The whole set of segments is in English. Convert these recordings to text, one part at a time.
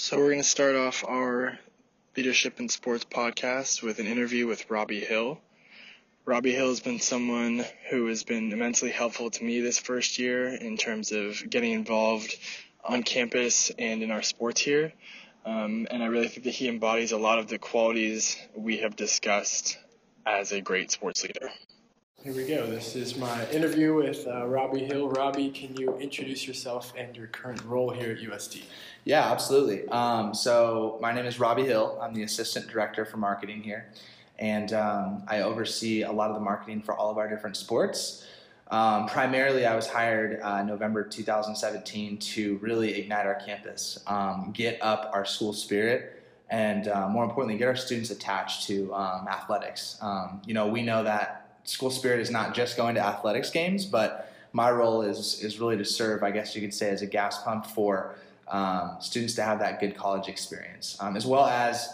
So we're going to start off our Leadership in Sports podcast with an interview with Robbie Hill. Robbie Hill has been someone who has been immensely helpful to me this first year in terms of getting involved on campus and in our sports here. And I really think that he embodies a lot of the qualities we have discussed as a great sports leader. Here we go. This is my interview with Robbie Hill. Robbie, can you introduce yourself and your current role here at USD? Yeah, absolutely. So my name is Robbie Hill. I'm the Assistant Director for Marketing here. And I oversee a lot of the marketing for all of our different sports. Primarily, I was hired November 2017 to really ignite our campus, get up our school spirit, and more importantly, get our students attached to athletics. We know that school spirit is not just going to athletics games, but my role is really to serve, I guess you could say, as a gas pump for students to have that good college experience, as well as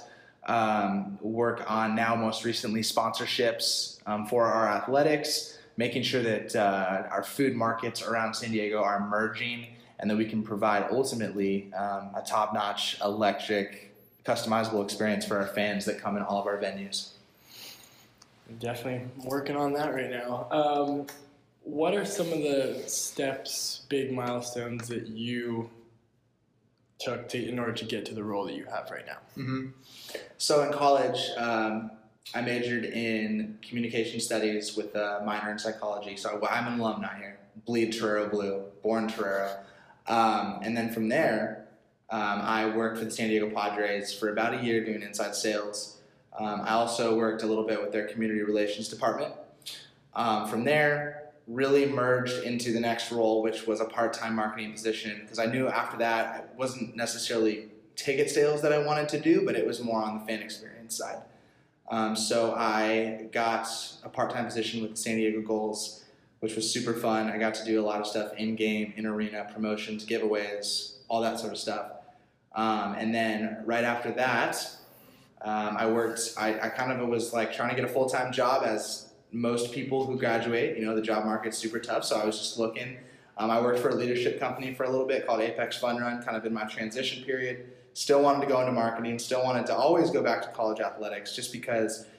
work on now most recently sponsorships for our athletics, making sure that our food markets around San Diego are merging and that we can provide ultimately a top-notch, electric, customizable experience for our fans that come in all of our venues. Definitely working on that right now. What are some of the steps, big milestones that you took in order to get to the role that you have right now? Mm-hmm. So in college, I majored in communication studies with a minor in psychology. So I'm an alumni here, bleed Torero blue, born Torero. And then from there, I worked for the San Diego Padres for about a year doing inside sales. I also worked a little bit with their community relations department. From there, really merged into the next role, which was a part-time marketing position, because I knew after that it wasn't necessarily ticket sales that I wanted to do, but it was more on the fan experience side. So I got a part-time position with the San Diego Gulls, which was super fun. I got to do a lot of stuff in-game, in-arena, promotions, giveaways, all that sort of stuff. And then right after that, I kind of was like trying to get a full-time job, as most people who graduate, the job market's super tough. So I was just looking. I worked for a leadership company for a little bit called Apex Fun Run, kind of in my transition period. Still wanted to go into marketing, still wanted to always go back to college athletics, just because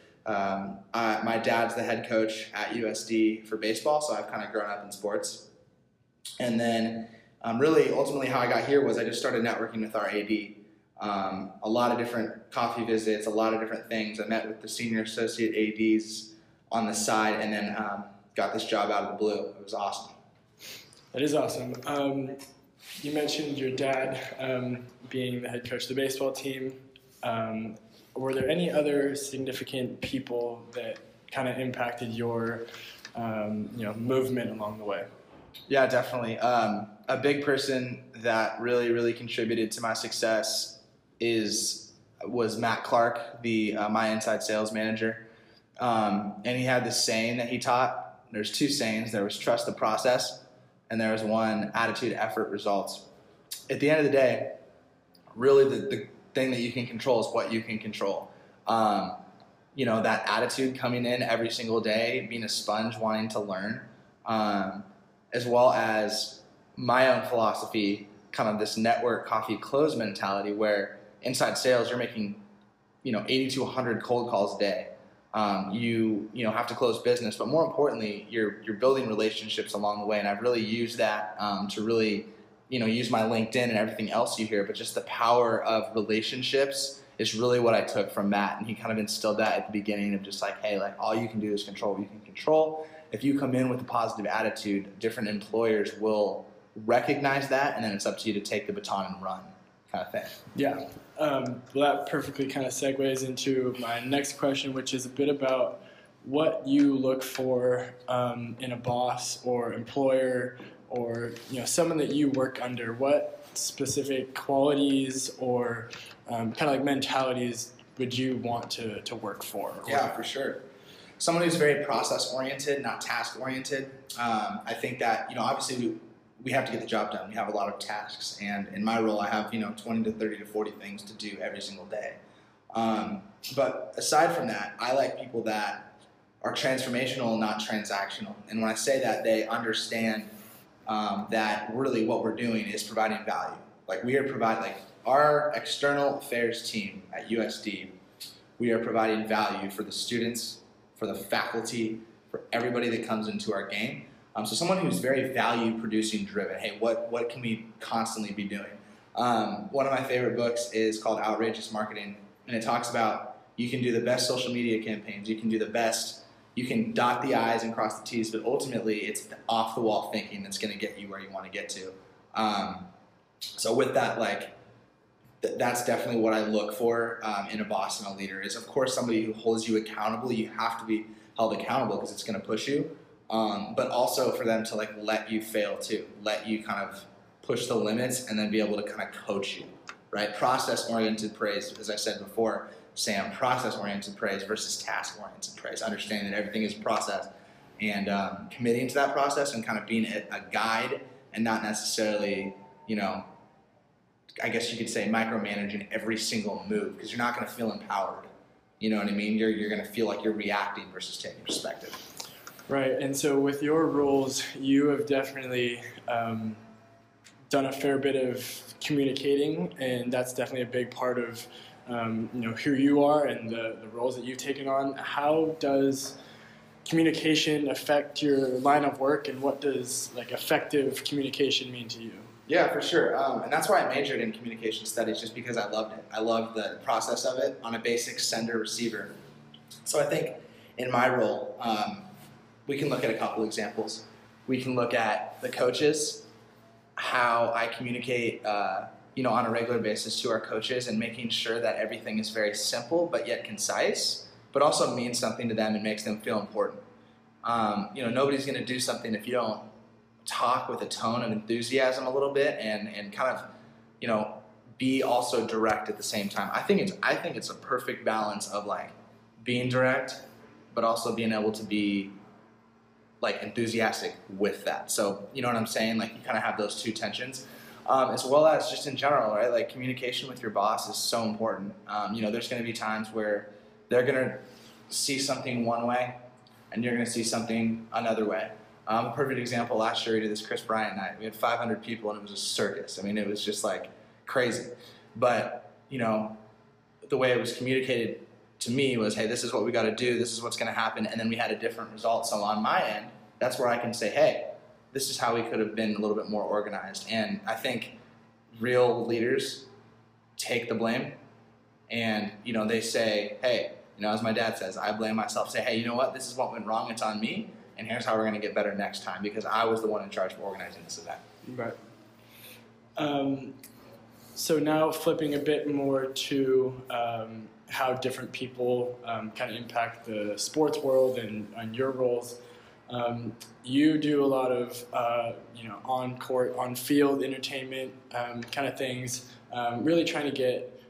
my dad's the head coach at USD for baseball, so I've kind of grown up in sports. And then really ultimately how I got here was I just started networking with our AD. A lot of different coffee visits, a lot of different things. I met with the senior associate ADs on the side, and then got this job out of the blue. It was awesome. That is awesome. You mentioned your dad being the head coach of the baseball team. Were there any other significant people that kind of impacted your movement along the way? Yeah, definitely. A big person that really, really contributed to my success was Matt Clark, my inside sales manager. And he had this saying that he taught. There's two sayings. There was trust the process, and there was one, attitude, effort, results. At the end of the day, really the thing that you can control is what you can control. That attitude coming in every single day, being a sponge, wanting to learn, as well as my own philosophy, kind of this network coffee close mentality where inside sales, you're making, 80 to 100 cold calls a day. You have to close business, but more importantly, you're building relationships along the way. And I've really used that to really, use my LinkedIn and everything else you hear. But just the power of relationships is really what I took from Matt. And he kind of instilled that at the beginning of just like, hey, all you can do is control what you can control. If you come in with a positive attitude, different employers will recognize that, and then it's up to you to take the baton and run, kind of thing. Yeah. Well, that perfectly kind of segues into my next question, which is a bit about what you look for in a boss or employer or someone that you work under. What specific qualities or kind of like mentalities would you want to work for? Yeah, for sure. Someone who's very process-oriented, not task-oriented. I think that, obviously we have to get the job done. We have a lot of tasks, and in my role, I have 20 to 30 to 40 things to do every single day. But aside from that, I like people that are transformational, not transactional. And when I say that, they understand that really what we're doing is providing value. Like we are providing, like our external affairs team at USD, we are providing value for the students, for the faculty, for everybody that comes into our game. So someone who's very value producing driven. Hey, what can we constantly be doing? One of my favorite books is called Outrageous Marketing, and it talks about you can do the best social media campaigns, you can do the best, you can dot the I's and cross the T's, but ultimately it's the off the wall thinking that's going to get you where you want to get to. So with that, like that's definitely what I look for in a boss and a leader is, of course, somebody who holds you accountable. You have to be held accountable because it's going to push you, but also for them to like let you fail too, let you kind of push the limits and then be able to kind of coach you, right? Process-oriented praise, as I said before, Sam, process-oriented praise versus task-oriented praise, understanding that everything is process and committing to that process and kind of being a guide and not necessarily, you know, I guess you could say micromanaging every single move because you're not going to feel empowered. You know what I mean? You're going to feel like you're reacting versus taking perspective. Right, and so with your roles, you have definitely done a fair bit of communicating, and that's definitely a big part of who you are and the roles that you've taken on. How does communication affect your line of work, and what does like effective communication mean to you? Yeah, for sure. And that's why I majored in communication studies, just because I loved it. I loved the process of it on a basic sender-receiver. So I think in my role, we can look at a couple examples. We can look at the coaches, how I communicate on a regular basis to our coaches and making sure that everything is very simple but yet concise, but also means something to them and makes them feel important. Nobody's going to do something if you don't talk with a tone of enthusiasm a little bit and kind of, be also direct at the same time. I think it's a perfect balance of like being direct, but also being able to be like enthusiastic with that. So you know what I'm saying? Like you kind of have those two tensions, as well as just in general, right? Like communication with your boss is so important. There's going to be times where they're going to see something one way and you're going to see something another way. A perfect example, last year we did this Chris Bryant night. We had 500 people and it was a circus. I mean, it was just like crazy. But, the way it was communicated to me was, hey, this is what we got to do. This is what's going to happen. And then we had a different result. So on my end, that's where I can say, hey, this is how we could have been a little bit more organized. And I think real leaders take the blame and, they say, hey, as my dad says, I blame myself. Say, hey, you know what? This is what went wrong. It's on me. And here's how we're going to get better next time because I was the one in charge of organizing this event. Right. So now flipping a bit more to how different people kind of impact the sports world and your roles. You do a lot of on-court, on-field entertainment kind of things, really trying to get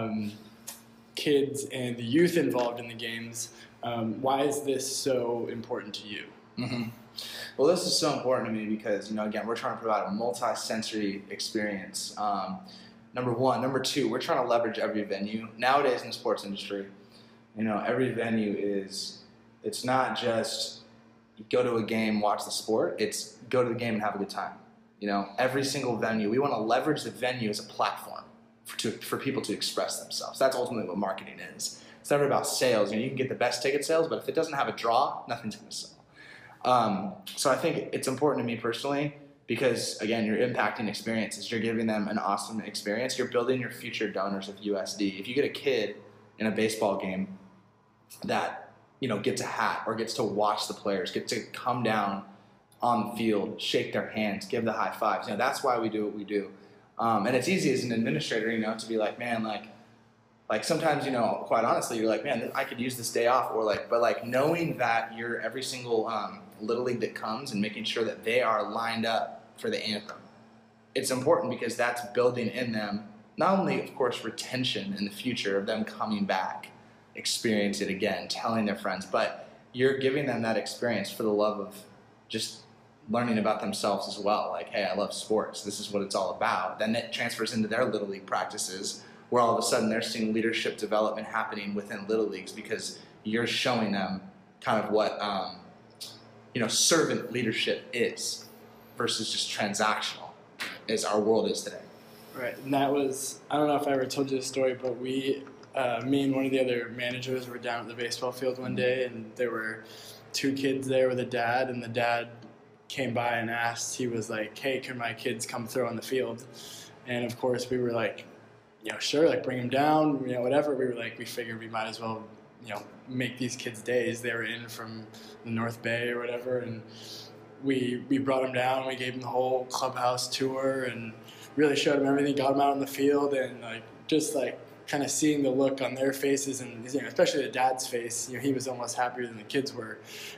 kids and the youth involved in the games. Why is this so important to you? Mm-hmm. Well, this is so important to me because, again, we're trying to provide a multi-sensory experience. Number one. Number two, we're trying to leverage every venue. Nowadays in the sports industry, every venue it's not just go to a game, watch the sport. It's go to the game and have a good time. Every single venue, we want to leverage the venue as a platform for people to express themselves. That's ultimately what marketing is. It's never about sales. You can get the best ticket sales, but if it doesn't have a draw, nothing's going to sell. So I think it's important to me personally because, again, you're impacting experiences. You're giving them an awesome experience. You're building your future donors of USD. If you get a kid in a baseball game that, gets a hat or gets to watch the players, get to come down on the field, shake their hands, give the high fives, that's why we do what we do. And it's easy as an administrator, to be like, man, like sometimes, quite honestly, you're like, man, I could use this day off, but knowing that you're every single Little League that comes and making sure that they are lined up for the anthem. It's important because that's building in them, not only, of course, retention in the future of them coming back, experience it again, telling their friends, but you're giving them that experience for the love of just learning about themselves as well. Like, hey, I love sports. This is what it's all about. Then that transfers into their Little League practices where all of a sudden they're seeing leadership development happening within Little Leagues because you're showing them kind of what, servant leadership is versus just transactional as our world is today. Right, and that was, I don't know if I ever told you this story, but me and one of the other managers were down at the baseball field one day, and there were two kids there with a dad, and the dad came by and asked, he was like, hey, can my kids come throw on the field? And of course we were like, sure, like bring them down, whatever. We were like, we figured we might as well, make these kids' days. They were in from the North Bay or whatever, and we brought them down, we gave them the whole clubhouse tour and really showed them everything, got them out on the field, and just kind of seeing the look on their faces, and especially the dad's face, he was almost happier than the kids were.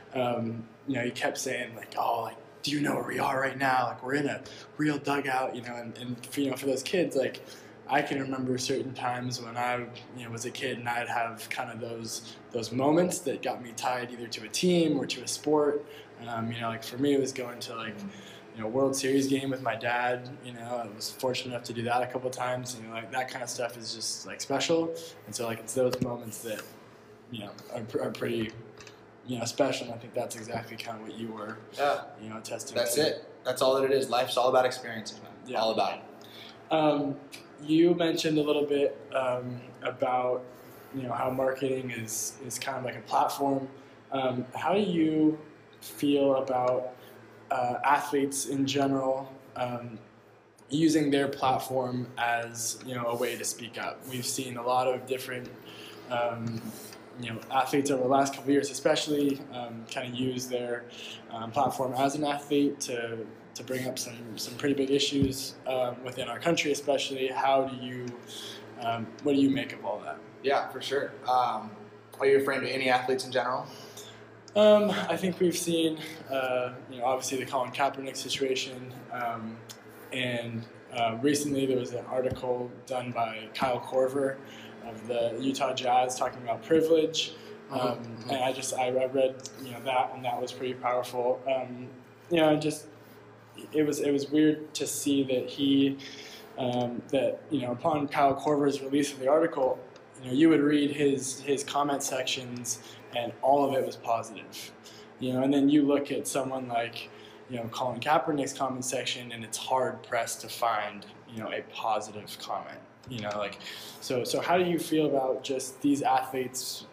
He kept saying do you know where we are right now? Like, we're in a real dugout, and for those kids, I can remember certain times when I was a kid, and I'd have kind of those moments that got me tied either to a team or to a sport. For me, it was going to World Series game with my dad. I was fortunate enough to do that a couple of times. That kind of stuff is just special, and so it's those moments that are pretty special. And I think that's exactly kind of what you were attesting. That's to. it. That's all that it is. Life's all about experiences, man. Yeah. All about it. You mentioned a little bit about how marketing is kind of like a platform. How do you feel about athletes in general using their platform as a way to speak up? We've seen a lot of different athletes over the last couple of years, especially kind of use their platform as an athlete to bring up some pretty big issues within our country, especially. What do you make of all that? Yeah, for sure. Are you referring to any athletes in general? I think we've seen, obviously the Colin Kaepernick situation, and recently there was an article done by Kyle Korver of the Utah Jazz talking about privilege, and I read that, and that was pretty powerful. It was weird to see that he upon Kyle Korver's release of the article, you would read his comment sections, and all of it was positive, and then you look at someone like, Colin Kaepernick's comment section, and it's hard pressed to find, a positive comment, so how do you feel about just these athletes,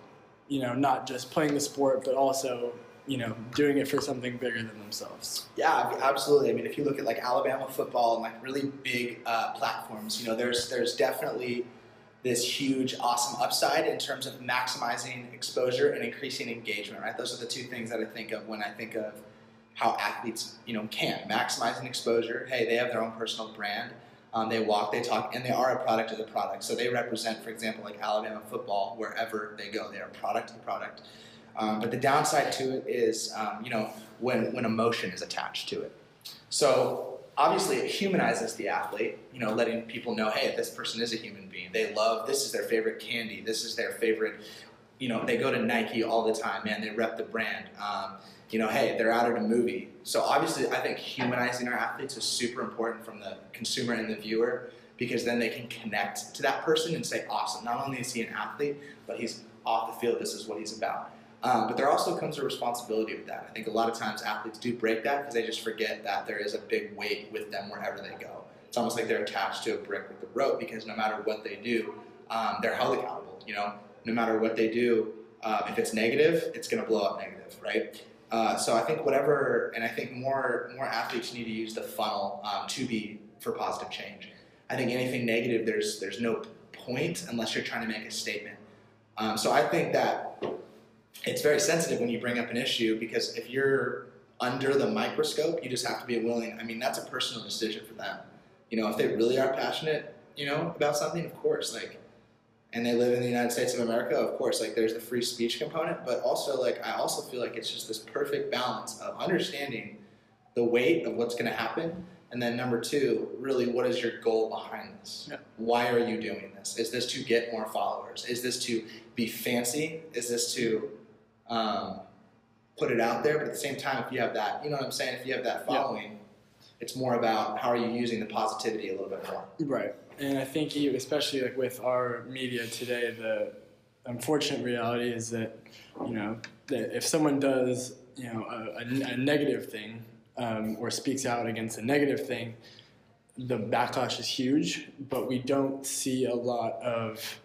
not just playing the sport, but also, doing it for something bigger than themselves? Yeah, absolutely. I mean, if you look at Alabama football and really big platforms, there's definitely this huge, awesome upside in terms of maximizing exposure and increasing engagement, right? Those are the two things that I think of when I think of how athletes, can. Maximizing exposure. Hey, they have their own personal brand. They walk, they talk, and they are a product of the product. So they represent, for example, Alabama football wherever they go. They are a product of the product. But the downside to it is, when emotion is attached to it. So obviously, it humanizes the athlete, letting people know, hey, this person is a human being. This is their favorite candy. This is their favorite, they go to Nike all the time, man. They rep the brand. Hey, they're out at a movie. So obviously, I think humanizing our athletes is super important from the consumer and the viewer, because then they can connect to that person and say, awesome, not only is he an athlete, but he's off the field. This is what he's about. But there also comes a responsibility with that. I think a lot of times athletes do break that because they just forget that there is a big weight with them wherever they go. It's almost like they're attached to a brick with a rope, because no matter what they do, they're held accountable. No matter what they do, if it's negative, it's going to blow up negative, right? So I think I think more athletes need to use the funnel to be for positive change. I think anything negative, there's no point unless you're trying to make a statement. So I think that it's very sensitive when you bring up an issue, because if you're under the microscope, you just have to be willing. I mean, that's a personal decision for them. If they really are passionate, about something, of course, and they live in the United States of America, of course, there's the free speech component, but also, I also feel like it's just this perfect balance of understanding the weight of what's going to happen, and then number two, really, what is your goal behind this? Yeah. Why are you doing this? Is this to get more followers? Is this to be fancy? Is this to put it out there? But at the same time, if you have that, if you have that following, it's more about how are you using the positivity a little bit more. Right. And I think especially with our media today, the unfortunate reality is that, that if someone does, a negative thing, or speaks out against a negative thing, the backlash is huge, but we don't see a lot of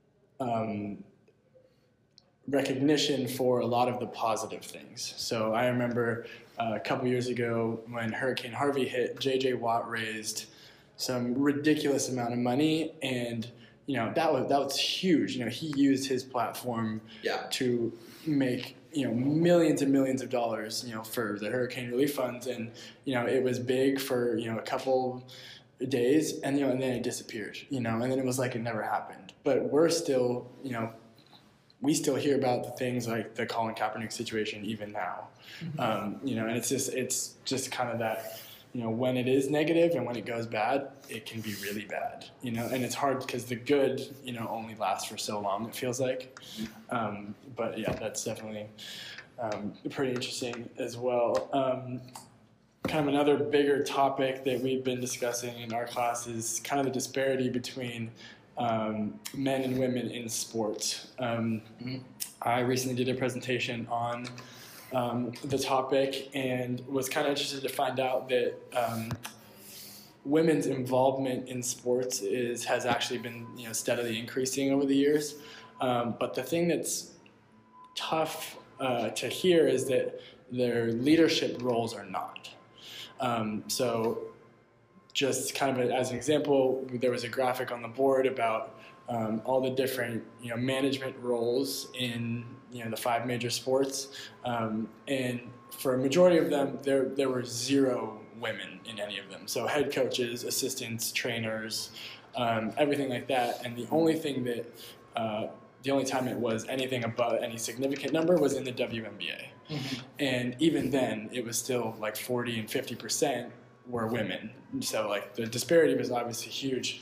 recognition for a lot of the positive things. So I remember a couple years ago when Hurricane Harvey hit, J.J. Watt raised some ridiculous amount of money, and that was huge. He used his platform to make millions and millions of dollars for the hurricane relief funds, and it was big for a couple days, and and then it disappeared, and then it was like it never happened. But we're still we still hear about the things like the Colin Kaepernick situation even now. And it's just kind of that, when it is negative and when it goes bad, it can be really bad, and it's hard because the good, only lasts for so long, it feels like. But yeah, that's definitely pretty interesting as well. Kind of another bigger topic that we've been discussing in our class is kind of the disparity between men and women in sports. I recently did a presentation on the topic and was kind of interested to find out that women's involvement in sports has actually been steadily increasing over the years. But the thing that's tough to hear is that their leadership roles are not. So just kind of as an example, there was a graphic on the board about all the different management roles in the 5 major sports, and for a majority of them, there were 0 women in any of them. So head coaches, assistants, trainers, everything like that. And the only time it was anything above any significant number was in the WNBA. And even then, it was still like 40 and 50% were women. So like the disparity was obviously huge.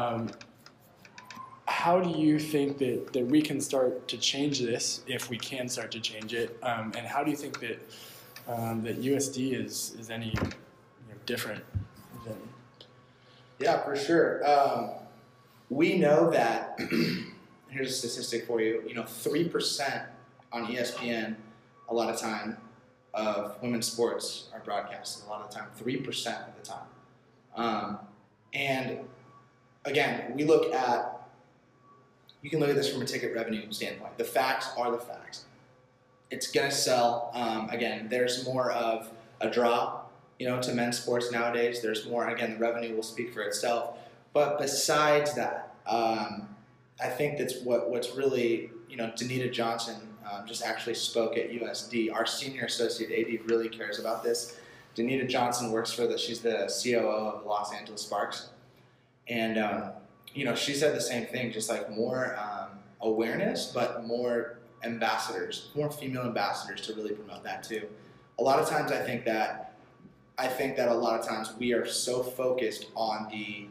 How do you think that we can start to change this, if we can start to change it? And how do you think that USD is any different than? Yeah, for sure. We know that, here's a statistic for you, 3% on ESPN a lot of time of women's sports are broadcasted a lot of the time, 3% of the time. And again, you can look at this from a ticket revenue standpoint. The facts are the facts. It's going to sell. Again, there's more of a draw, to men's sports nowadays. There's more, again, the revenue will speak for itself. But besides that, I think that's what's really, Danita Johnson just actually spoke at USD. Our senior associate AD really cares about this. Danita Johnson works she's the COO of the Los Angeles Sparks. And, she said the same thing, just like more awareness, but more ambassadors, more female ambassadors to really promote that too. A lot of times I think that a lot of times we are so focused on the,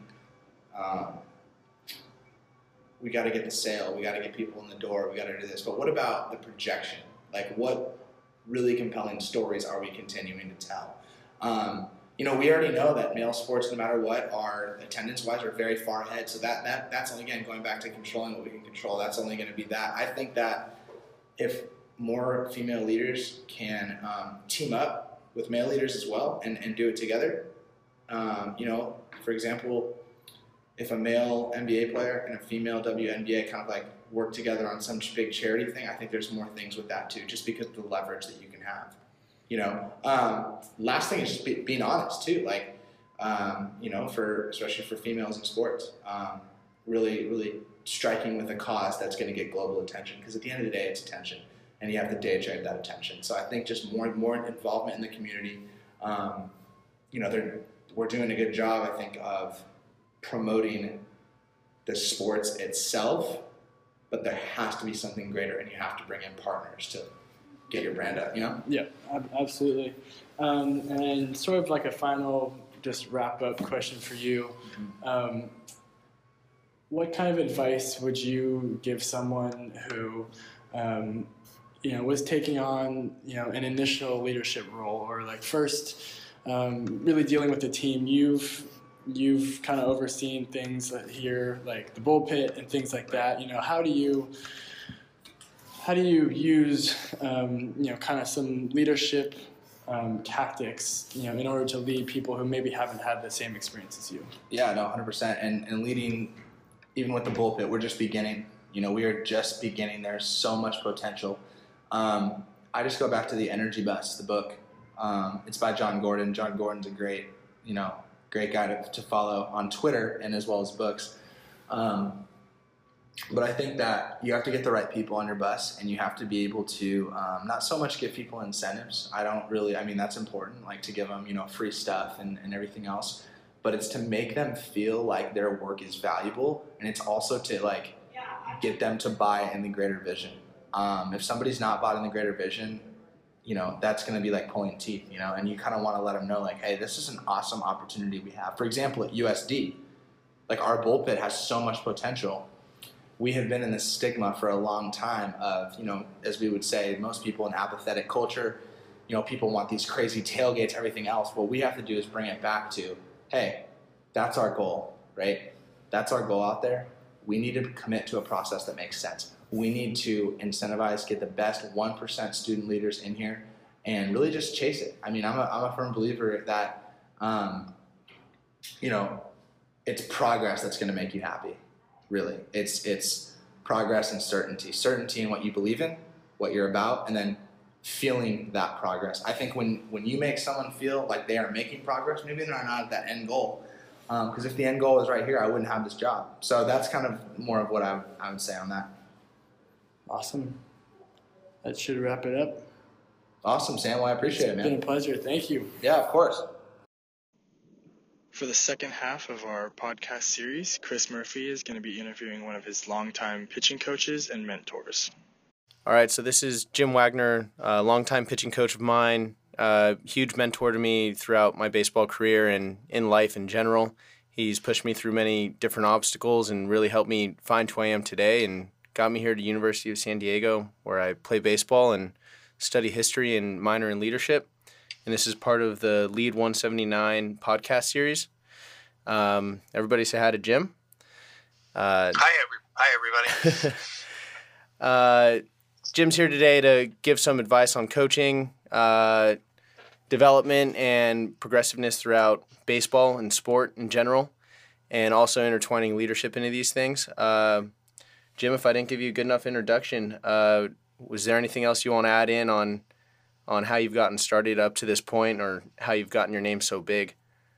we got to get the sale, we got to get people in the door, we got to do this. But what about the projection? Like, what really compelling stories are we continuing to tell? We already know that male sports, no matter what, are attendance-wise are very far ahead. So that's only, again, going back to controlling what we can control. That's only going to be that. I think that if more female leaders can team up with male leaders as well and do it together, for example, if a male NBA player and a female WNBA kind of like work together on some big charity thing, I think there's more things with that too, just because of the leverage that you can have. Last thing is just being honest too, like, especially for females in sports, really, really striking with a cause that's going to get global attention, because at the end of the day, it's attention, and you have to day trade that attention. So I think just more involvement in the community. We're doing a good job, I think, of promoting the sports itself, but there has to be something greater, and you have to bring in partners to get your brand up, Yeah, absolutely. And sort of like a final, just wrap-up question for you. What kind of advice would you give someone who, was taking on, an initial leadership role, or like first really dealing with the team? You've kind of overseen things here, like the bull pit and things like that. How do you use, kind of some leadership tactics, in order to lead people who maybe haven't had the same experience as you? Yeah, no, 100%. And leading, even with the bull pit, we're just beginning. We are just beginning. There's so much potential. I just go back to the Energy Bus, the book. It's by John Gordon. John Gordon's a great guy to follow on Twitter and as well as books. But I think that you have to get the right people on your bus, and you have to be able to not so much give people incentives. That's important, like to give them, free stuff and everything else. But it's to make them feel like their work is valuable, and it's also to get them to buy in the greater vision. If somebody's not bought in the greater vision, that's going to be like pulling teeth, and you kind of want to let them know, like, hey, this is an awesome opportunity we have. For example, at USD, our bull pit has so much potential. We have been in this stigma for a long time of, as we would say, most people in apathetic culture, people want these crazy tailgates, everything else. What we have to do is bring it back to, hey, that's our goal, right? That's our goal out there. We need to commit to a process that makes sense. We need to incentivize, get the best 1% student leaders in here, and really just chase it. I'm a firm believer that, it's progress that's going to make you happy. Really, it's progress and certainty in what you believe in, what you're about, and then feeling that progress. I think when you make someone feel like they are making progress, maybe they're not at that end goal. Because if the end goal was right here, I wouldn't have this job. So that's kind of more of what I would say on that. Awesome. That should wrap it up. Awesome, Sam. Well, I appreciate it, man. It's been a pleasure. Thank you. Yeah, of course. For the second half of our podcast series, Chris Murphy is going to be interviewing one of his longtime pitching coaches and mentors. All right, so this is Jim Wagner, a longtime pitching coach of mine, huge mentor to me throughout my baseball career and in life in general. He's pushed me through many different obstacles and really helped me find who I am today and got me here to University of San Diego, where I play baseball and study history and minor in leadership. And this is part of the Lead 179 podcast series. Everybody say hi to Jim. Hi, everybody. Jim's here today to give some advice on coaching, development, and progressiveness throughout baseball and sport in general, and also intertwining leadership into these things. Jim, if I didn't give you a good enough introduction, was there anything else you want to add in on how you've gotten started up to this point, or how you've gotten your name so big?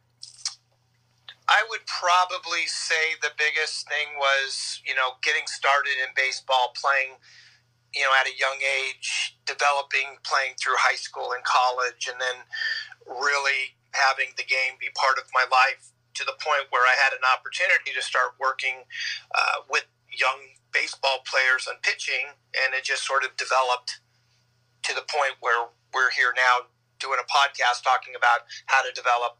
I would probably say the biggest thing was, getting started in baseball, playing, at a young age, developing, playing through high school and college, and then really having the game be part of my life to the point where I had an opportunity to start working with young baseball players on pitching, and it just sort of developed to the point where we're here now doing a podcast talking about how to develop,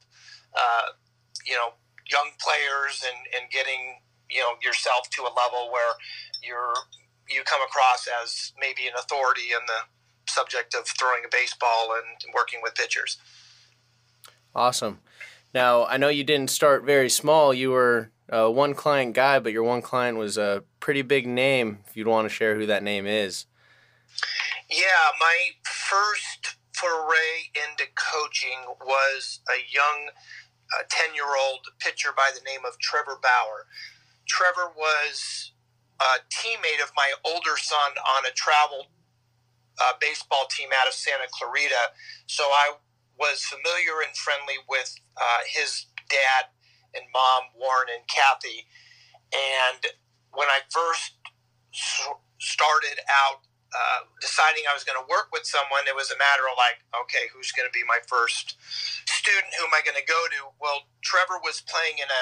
young players and getting, yourself to a level where you come across as maybe an authority in the subject of throwing a baseball and working with pitchers. Awesome. Now, I know you didn't start very small. You were a one-client guy, but your one client was a pretty big name, if you'd want to share who that name is. Yeah, my first foray into coaching was a young 10-year-old pitcher by the name of Trevor Bauer. Trevor was a teammate of my older son on a travel baseball team out of Santa Clarita, so I was familiar and friendly with his dad and mom, Warren and Kathy. And when I first started out deciding I was going to work with someone, it was a matter of okay, who's going to be my first student? Who am I going to go to? Well, Trevor was playing in a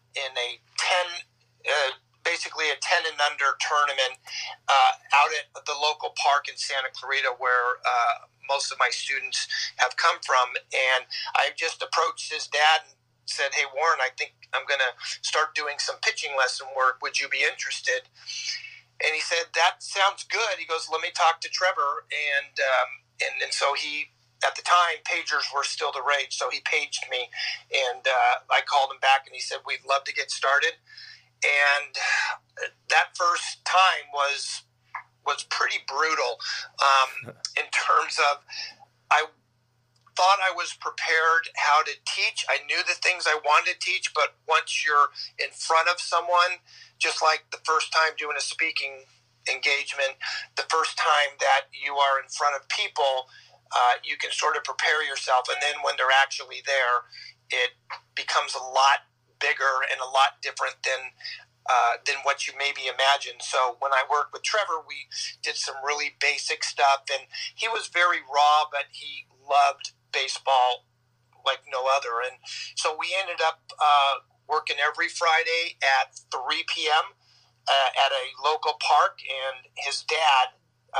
10, basically a 10 and under tournament out at the local park in Santa Clarita, where most of my students have come from. And I just approached his dad and said, "Hey, Warren, I think I'm going to start doing some pitching lesson work. Would you be interested?" And he said, "That sounds good." He goes, "Let me talk to Trevor." And so he, at the time, pagers were still the rage. So he paged me, and I called him back, and he said, "We'd love to get started." And that first time was pretty brutal in terms of thought I was prepared how to teach. I knew the things I wanted to teach, but once you're in front of someone, just like the first time doing a speaking engagement, the first time that you are in front of people, you can sort of prepare yourself. And then when they're actually there, it becomes a lot bigger and a lot different than what you maybe imagined. So when I worked with Trevor, we did some really basic stuff, and he was very raw, but he loved baseball like no other. And so we ended up working every Friday at 3 p.m. At a local park, and his dad,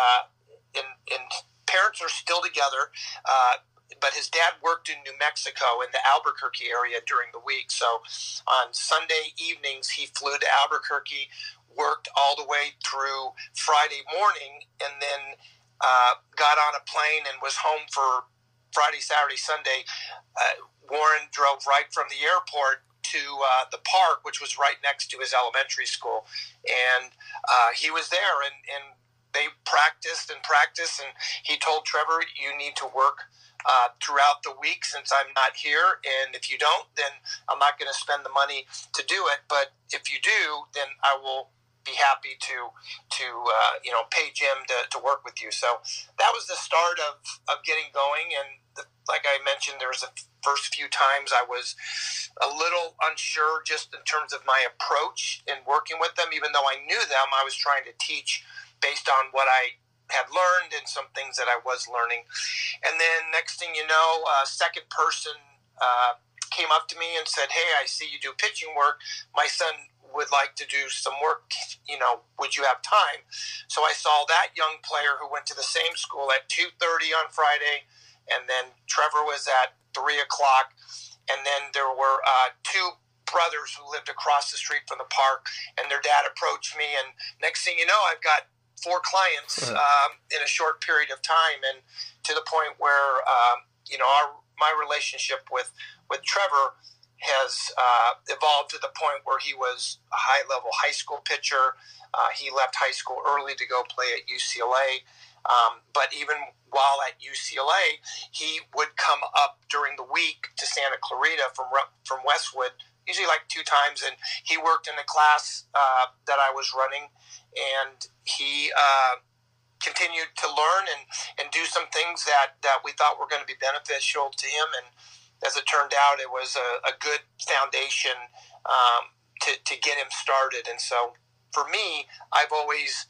and parents are still together, but his dad worked in New Mexico in the Albuquerque area during the week. So on Sunday evenings, he flew to Albuquerque, worked all the way through Friday morning, and then got on a plane and was home for Friday, Saturday, Sunday. Warren drove right from the airport to the park, which was right next to his elementary school. And he was there, and they practiced, and he told Trevor, you need to work throughout the week since I'm not here, and if you don't, then I'm not going to spend the money to do it, but if you do, then I will be happy to pay Jim to work with you. So that was the start of getting going, and like I mentioned, there was the first few times I was a little unsure just in terms of my approach in working with them. Even though I knew them, I was trying to teach based on what I had learned and some things that I was learning. And then next thing you know, a second person came up to me and said, hey, I see you do pitching work. My son would like to do some work, would you have time? So I saw that young player who went to the same school at 2:30 on Friday, and then Trevor was at 3 o'clock, and then there were two brothers who lived across the street from the park, and their dad approached me, and next thing you know, I've got 4 clients in a short period of time, and to the point where my relationship with Trevor has evolved to the point where he was a high-level high school pitcher. He left high school early to go play at UCLA. But even while at UCLA, he would come up during the week to Santa Clarita from Westwood, usually like 2 times, and he worked in a class that I was running, and he continued to learn and do some things that we thought were going to be beneficial to him, and as it turned out, it was a good foundation to get him started. And so for me, I've always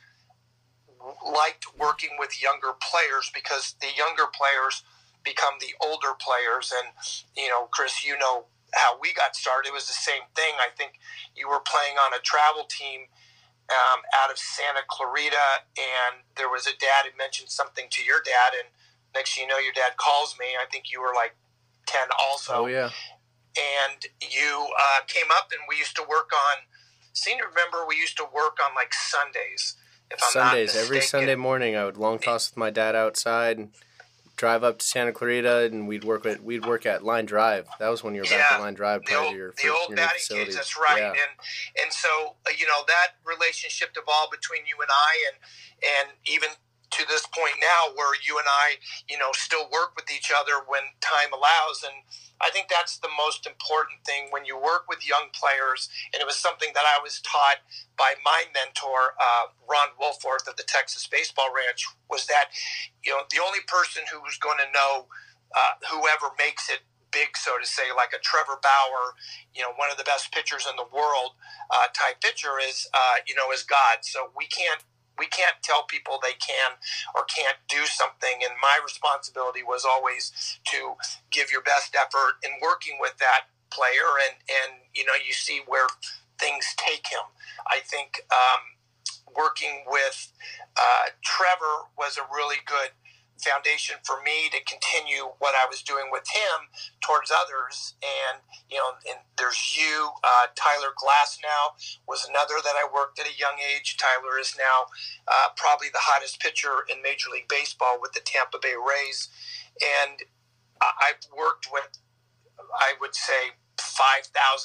liked working with younger players because the younger players become the older players. And, Chris, how we got started. It was the same thing. I think you were playing on a travel team out of Santa Clarita, and there was a dad who mentioned something to your dad, and next thing you know, your dad calls me. I think you were like 10 also. Oh, yeah. And you came up, and we used to work on, we used to work on like Sundays. Sundays, every Sunday morning, I would long toss with my dad outside, and drive up to Santa Clarita, and we'd work at Line Drive. That was when you were back at Line Drive prior to your old batting cages. That's right. Yeah. And so that relationship evolved between you and I, and even to this point now, where you and I, still work with each other when time allows. And I think that's the most important thing when you work with young players. And it was something that I was taught by my mentor, Ron Wolforth of the Texas Baseball Ranch, was that, the only person who's going to know whoever makes it big, so to say, like a Trevor Bauer, one of the best pitchers in the world type pitcher is God. So we can't tell people they can or can't do something, and my responsibility was always to give your best effort in working with that player, and you see where things take him. I think working with Trevor was a really good foundation for me to continue what I was doing with him towards others. And and there's Tyler Glasnow was another that I worked at a young age. Tyler is now probably the hottest pitcher in Major League Baseball with the Tampa Bay Rays, and I've worked with, I would say, 5,000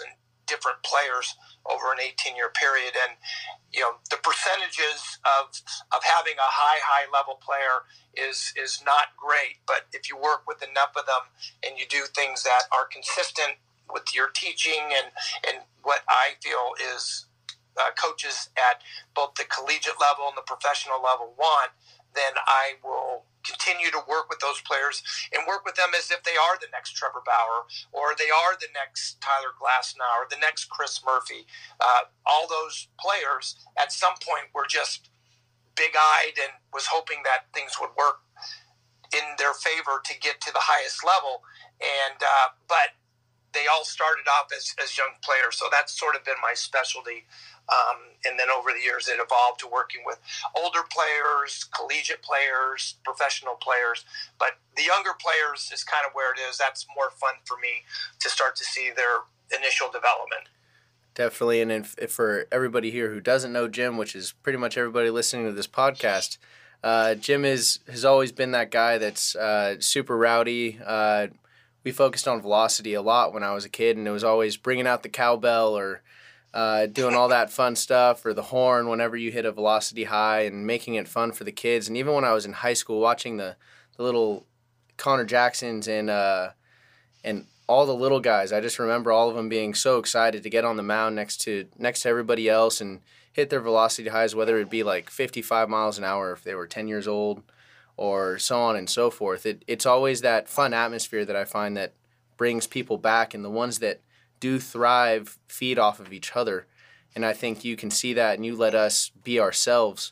different players over an 18-year period. And, the percentages of having a high level player is not great. But if you work with enough of them and you do things that are consistent with your teaching and what I feel is coaches at both the collegiate level and the professional level want, then I will continue to work with those players and work with them as if they are the next Trevor Bauer, or they are the next Tyler Glasnow, or the next Chris Murphy. All those players at some point were just big-eyed and was hoping that things would work in their favor to get to the highest level. And but they all started off as young players, so that's sort of been my specialty. And then over the years, it evolved to working with older players, collegiate players, professional players. But the younger players is kind of where it is. That's more fun for me to start to see their initial development. Definitely. And if for everybody here who doesn't know Jim, which is pretty much everybody listening to this podcast, Jim has always been that guy that's super rowdy. We focused on velocity a lot when I was a kid, and it was always bringing out the cowbell or doing all that fun stuff, or the horn whenever you hit a velocity high, and making it fun for the kids. And even when I was in high school, watching the little Connor Jacksons and all the little guys, I just remember all of them being so excited to get on the mound next to everybody else and hit their velocity highs, whether it be like 55 miles an hour if they were 10 years old, or so on and so forth. It's always that fun atmosphere that I find that brings people back, and the ones that do thrive feed off of each other. And I think you can see that, and you let us be ourselves.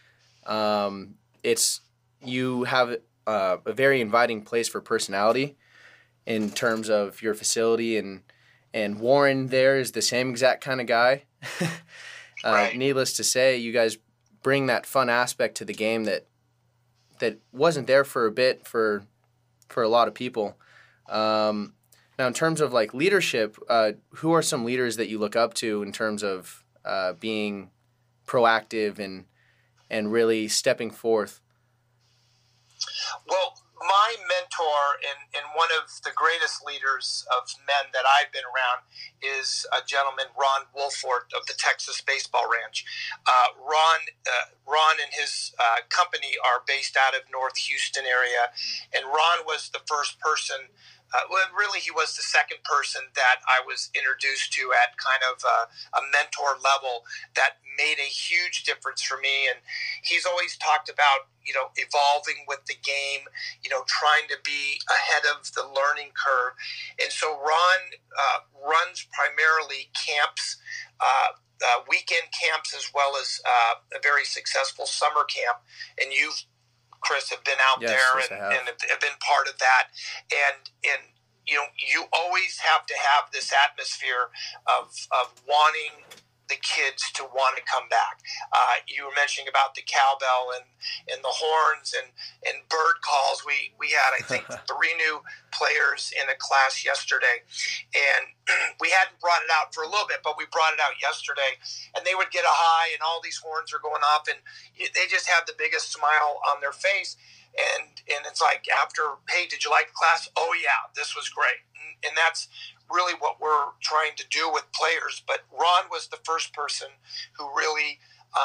You have a very inviting place for personality in terms of your facility, and Warren there is the same exact kind of guy. Right. Needless to say, you guys bring that fun aspect to the game that wasn't there for a bit for a lot of people. Now, in terms of like leadership, who are some leaders that you look up to in terms of being proactive and really stepping forth? Well, my mentor and one of the greatest leaders of men that I've been around is a gentleman, Ron Wolford of the Texas Baseball Ranch. Ron and his company are based out of North Houston area, and Ron was the first person. Really, he was the second person that I was introduced to at kind of a mentor level that made a huge difference for me. And he's always talked about, evolving with the game, trying to be ahead of the learning curve. And so Ron runs primarily camps, weekend camps, as well as a very successful summer camp. And you've, Chris, have been out there and have been part of that. And you always have to have this atmosphere of wanting the kids to want to come back. You were mentioning about the cowbell and the horns and bird calls. We had, I think, 3 new players in a class yesterday, and we hadn't brought it out for a little bit, but we brought it out yesterday, and they would get a high, and all these horns are going off, and they just have the biggest smile on their face. And it's like, after, hey, did you like the class? Oh, yeah, this was great. And that's really what we're trying to do with players. But Ron was the first person who really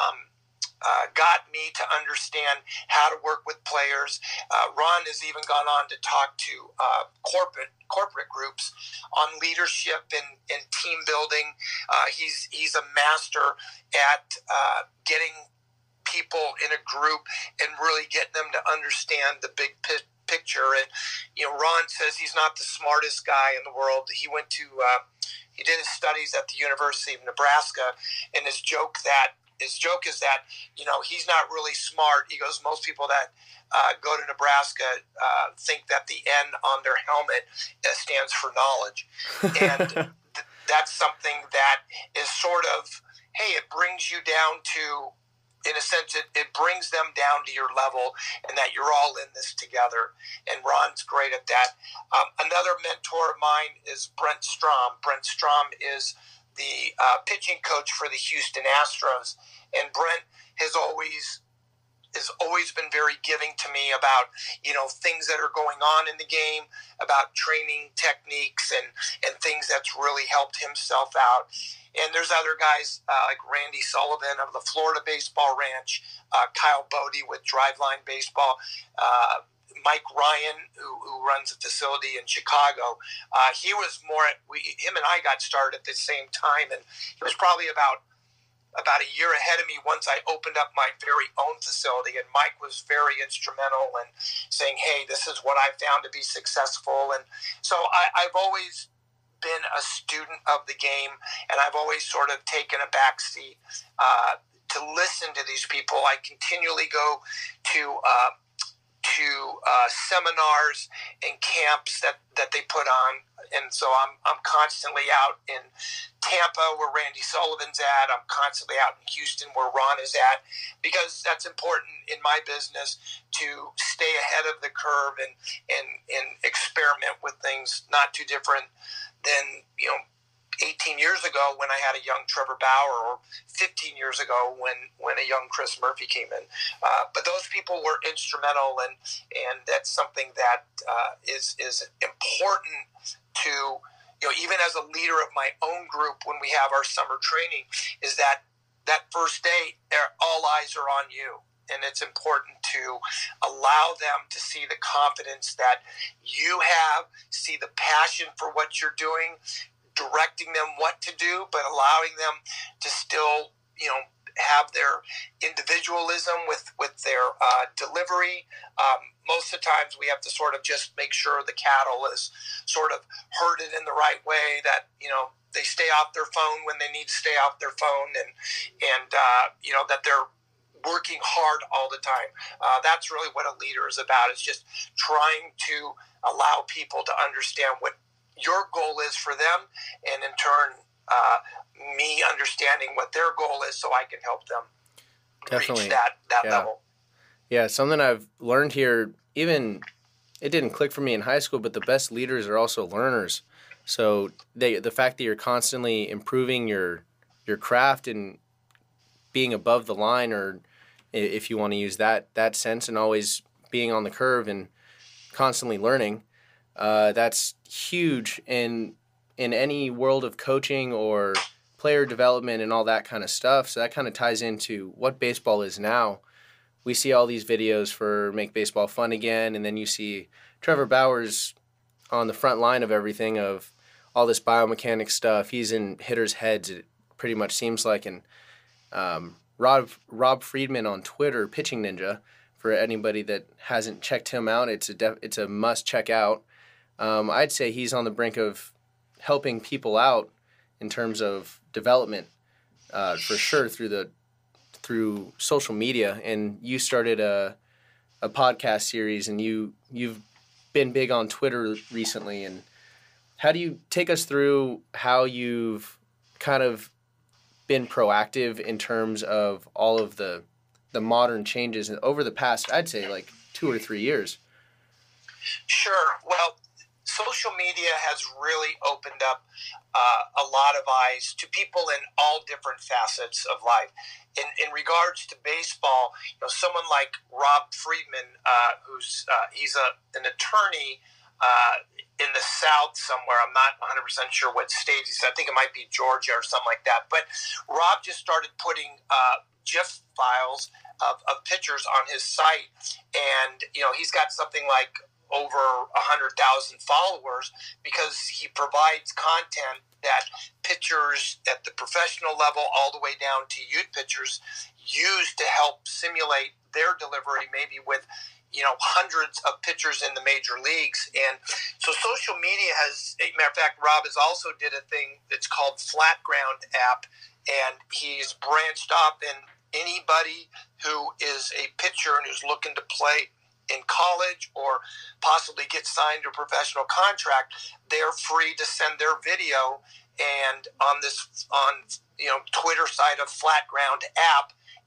got me to understand how to work with players. Ron has even gone on to talk to corporate groups on leadership and team building. He's a master at getting people in a group and really getting them to understand the big picture. And Ron says he's not the smartest guy in the world. He went to he did his studies at the University of Nebraska, and his joke is that he's not really smart. He goes, most people that go to Nebraska think that the N on their helmet stands for knowledge. And that's something that is sort of, hey, it brings you down to, in a sense, it brings them down to your level, and that you're all in this together. And Ron's great at that. Another mentor of mine is Brent Strom. Brent Strom is the pitching coach for the Houston Astros. And Brent has always has always been very giving to me about, things that are going on in the game, about training techniques and things that's really helped himself out. And there's other guys like Randy Sullivan of the Florida Baseball Ranch, Kyle Bodie with Driveline Baseball, Mike Ryan, who runs a facility in Chicago. He was him and I got started at the same time, and he was probably about a year ahead of me once I opened up my very own facility. And Mike was very instrumental in saying, hey, this is what I found to be successful. And so I've always been a student of the game, and I've always sort of taken a backseat to listen to these people. I continually go to seminars and camps that they put on, and so I'm constantly out in Tampa where Randy Sullivan's at. I'm constantly out in Houston where Ron is at, because that's important in my business to stay ahead of the curve and experiment with things not too different than 18 years ago when I had a young Trevor Bauer, or 15 years ago when a young Chris Murphy came in. But those people were instrumental, and that's something that is important to, even as a leader of my own group when we have our summer training, is that first day, all eyes are on you. And it's important to allow them to see the confidence that you have, see the passion for what you're doing, directing them what to do, but allowing them to still, have their individualism with their delivery. Most of the times we have to sort of just make sure the cattle is sort of herded in the right way, that, they stay off their phone when they need to stay off their phone, and that they're working hard all the time. That's really what a leader is about. It's just trying to allow people to understand what your goal is for them, and in turn, me understanding what their goal is, so I can help them reach that level. Yeah, something I've learned here, even it didn't click for me in high school, but the best leaders are also learners. So the fact that you're constantly improving your craft and being above the line, or if you want to use that sense, and always being on the curve and constantly learning, that's huge in any world of coaching or player development and all that kind of stuff. So that kind of ties into what baseball is now. We see all these videos for Make Baseball Fun Again, and then you see Trevor Bauer's on the front line of everything, of all this biomechanics stuff. He's in hitters' heads, it pretty much seems like. And Rob Friedman on Twitter, Pitching Ninja, for anybody that hasn't checked him out, it's a must check out. I'd say he's on the brink of helping people out in terms of development, for sure, through social media. And you started a podcast series, and you've been big on Twitter recently. And how do you take us through how you've kind of been proactive in terms of all of the modern changes over the past, I'd say, like 2 or 3 years? Sure. Well, social media has really opened up a lot of eyes to people in all different facets of life. In regards to baseball, someone like Rob Friedman, he's an attorney in the South somewhere. I'm not 100% sure what state he's in. I think it might be Georgia or something like that. But Rob just started putting GIF files of pictures on his site, and he's got something like over 100,000 followers, because he provides content that pitchers at the professional level all the way down to youth pitchers use to help simulate their delivery, maybe with hundreds of pitchers in the major leagues. And so social media has, matter of fact, Rob has also did a thing that's called Flat Ground app, and he's branched off, and anybody who is a pitcher and who's looking to play in college or possibly get signed to a professional contract, they're free to send their video, and on Twitter side of Flat Ground app,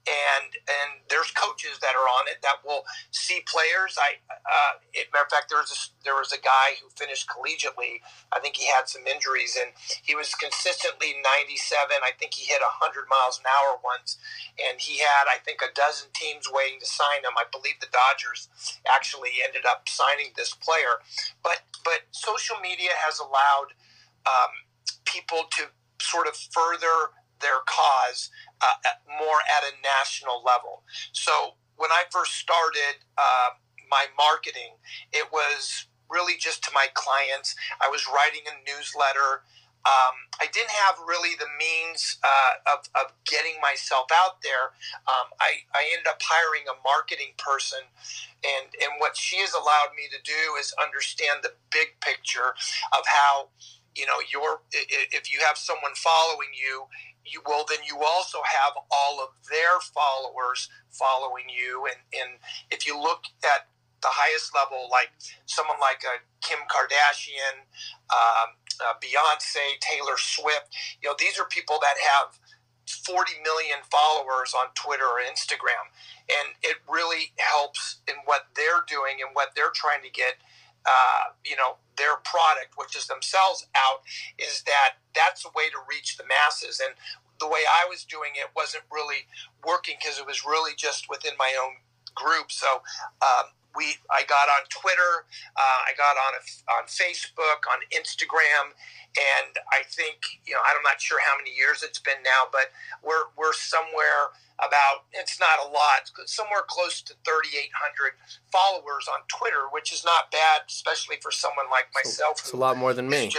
and there's coaches that are on it that will see players. Matter of fact, there was a guy who finished collegiately. I think he had some injuries, and he was consistently 97. I think he hit 100 miles an hour once, and he had, I think, a dozen teams waiting to sign him. I believe the Dodgers actually ended up signing this player. But social media has allowed people to sort of further their cause more at a national level. So when I first started my marketing, it was really just to my clients. I was writing a newsletter. I didn't have really the means of getting myself out there. I ended up hiring a marketing person, and what she has allowed me to do is understand the big picture of how, if you have someone following you, then you also have all of their followers following you. And if you look at the highest level, like someone like Kim Kardashian, Beyonce, Taylor Swift, these are people that have 40 million followers on Twitter or Instagram. And it really helps in what they're doing and what they're trying to get their product, which is themselves, out, is that's a way to reach the masses. And the way I was doing it wasn't really working because it was really just within my own group. So I got on Twitter, I got on Facebook, on Instagram, and I think, I'm not sure how many years it's been now, but we're somewhere about, it's not a lot, somewhere close to 3,800 followers on Twitter, which is not bad, especially for someone like myself. It's a lot more than me.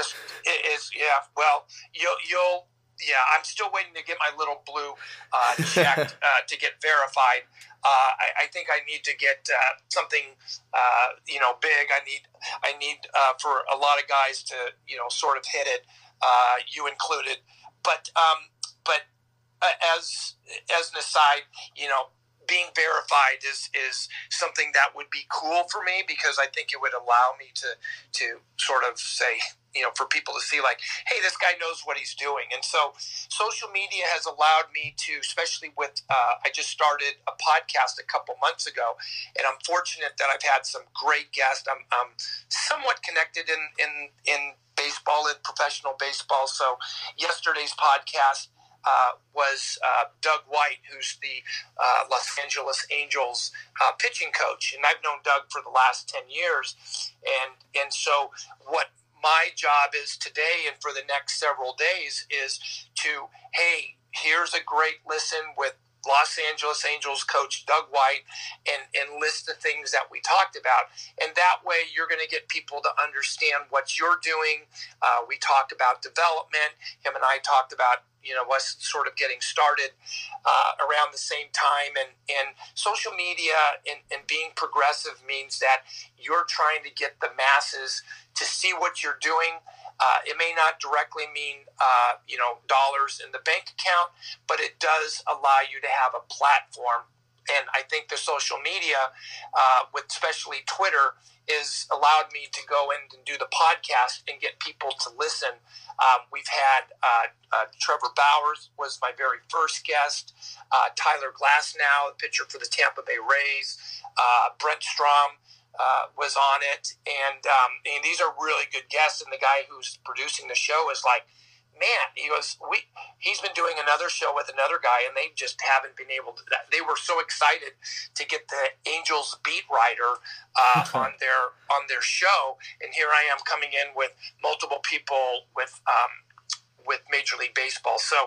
I'm still waiting to get my little blue checked to get verified. I think I need to get something, big. I need for a lot of guys to, sort of hit it, you included. But as an aside, being verified is something that would be cool for me, because I think it would allow me to sort of say, for people to see, like, hey, this guy knows what he's doing. And so social media has allowed me to, especially with, I just started a podcast a couple months ago, and I'm fortunate that I've had some great guests. I'm somewhat connected in baseball, in professional baseball. So yesterday's podcast was Doug White, who's the Los Angeles Angels pitching coach, and I've known Doug for the last 10 years. And so what my job is today and for the next several days is to, hey, here's a great listen with Los Angeles Angels coach Doug White, and list the things that we talked about. And that way you're going to get people to understand what you're doing. We talked about development. Him and I talked about, us sort of getting started around the same time. And social media and being progressive means that you're trying to get the masses to see what you're doing. It may not directly mean, dollars in the bank account, but it does allow you to have a platform. And I think the social media, with especially Twitter, is allowed me to go in and do the podcast and get people to listen. We've had Trevor Bauer was my very first guest. Tyler Glasnow, the pitcher for the Tampa Bay Rays. Brent Strom was on it, and these are really good guests. And the guy who's producing the show is like, man, he goes, he's been doing another show with another guy, and they just haven't been able to. They were so excited to get the Angels beat writer on their show, and here I am coming in with multiple people with Major League Baseball. So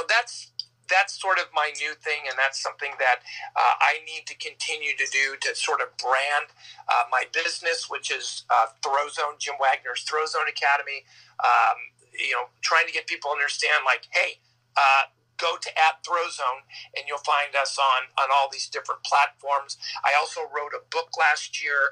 that's sort of my new thing, and that's something that I need to continue to do to sort of brand my business, which is ThrowZone, Jim Wagner's ThrowZone Academy. Trying to get people to understand, like, hey, go to @ThrowZone, and you'll find us on all these different platforms. I also wrote a book last year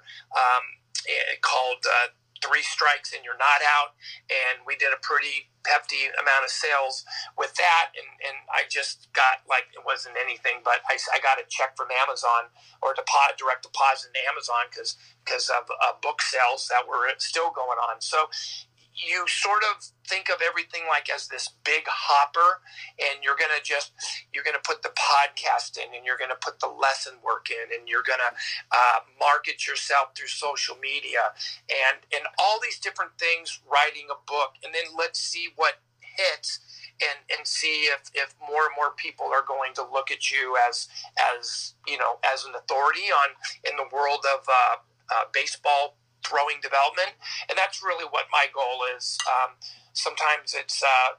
called 3 Strikes and You're Not Out, and we did a pretty hefty amount of sales with that, and I just got, like, it wasn't anything, but I got a check from Amazon, or direct deposit to Amazon because of book sales that were still going on. So you sort of think of everything like as this big hopper, and you're going to put the podcast in, and you're going to put the lesson work in, and you're going to market yourself through social media and all these different things, writing a book, and then let's see what hits and see if more and more people are going to look at you as an authority in the world of baseball throwing development. And that's really what my goal is. Sometimes it's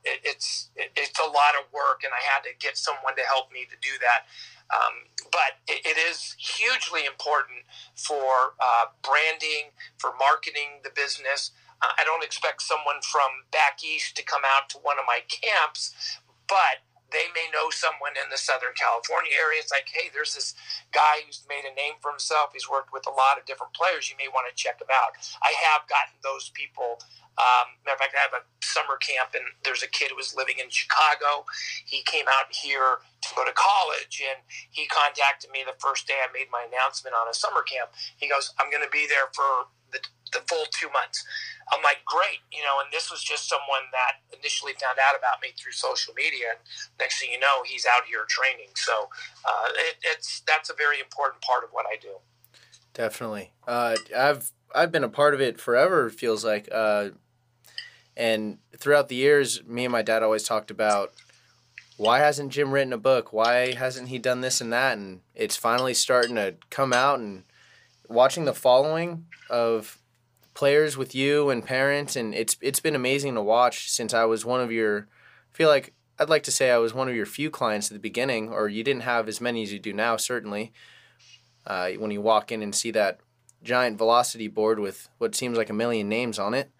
a lot of work, and I had to get someone to help me to do that. But it is hugely important for branding, for marketing the business. I don't expect someone from back east to come out to one of my camps, but they may know someone in the Southern California area. It's like, hey, there's this guy who's made a name for himself. He's worked with a lot of different players. You may want to check him out. I have gotten those people. Matter of fact, I have a summer camp, and there's a kid who was living in Chicago. He came out here to go to college, and he contacted me the first day I made my announcement on a summer camp. He goes, I'm going to be there for the full 2 months. I'm like, great, and this was just someone that initially found out about me through social media, and next thing you know, he's out here training. So that's a very important part of what I do. Definitely. I've been a part of it forever, it feels like. And throughout the years, me and my dad always talked about, why hasn't Jim written a book? Why hasn't he done this and that? And it's finally starting to come out, and watching the following of players with you and parents, and it's been amazing to watch since I was one of your, I'd like to say I was one of your few clients at the beginning, or you didn't have as many as you do now, certainly. When you walk in and see that giant velocity board with what seems like a million names on it.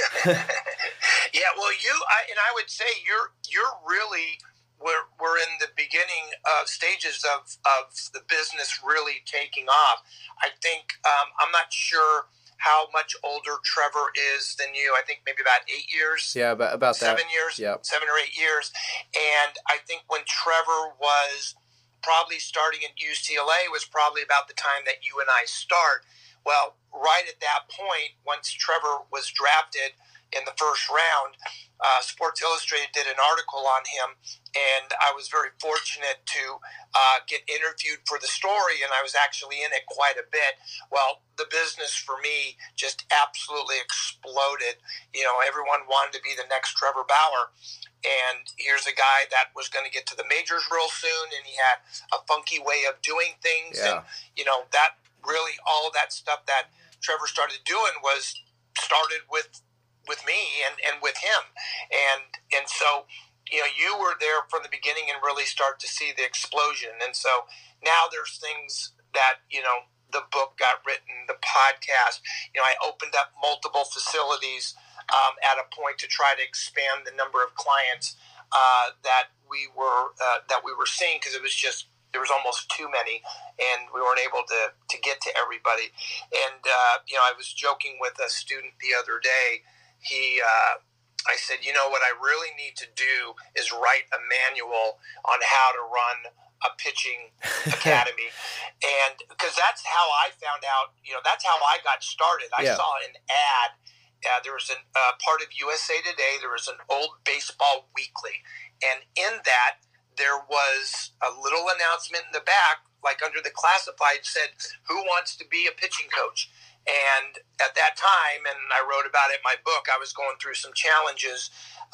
Yeah, well, I would say you're really, we're in the beginning stages of the business really taking off. I think I'm not sure how much older Trevor is than you. I think maybe about 8 years. Yeah, about 7 that. years. Yep. 7 or 8 years. And I think when Trevor was probably starting at UCLA was probably about the time that you and I start. Well, right at that point, once Trevor was drafted in the first round, Sports Illustrated did an article on him, and I was very fortunate to get interviewed for the story, and I was actually in it quite a bit. Well, the business for me just absolutely exploded. Everyone wanted to be the next Trevor Bauer, and here's a guy that was going to get to the majors real soon, and he had a funky way of doing things, yeah. And that really all of that stuff that Trevor started doing was started with me and with him, and so you were there from the beginning and really start to see the explosion. And so now there's things that the book got written, the podcast. I opened up multiple facilities at a point to try to expand the number of clients that we were seeing, because there was almost too many, and we weren't able to get to everybody. And I was joking with a student the other day. I said, what I really need to do is write a manual on how to run a pitching academy. And because that's how I found out, that's how I got started. I saw an ad. There was a part of USA Today. There was an old baseball weekly. And in that, there was a little announcement in the back, like under the classified, said, who wants to be a pitching coach? And at that time, and I wrote about it in my book, I was going through some challenges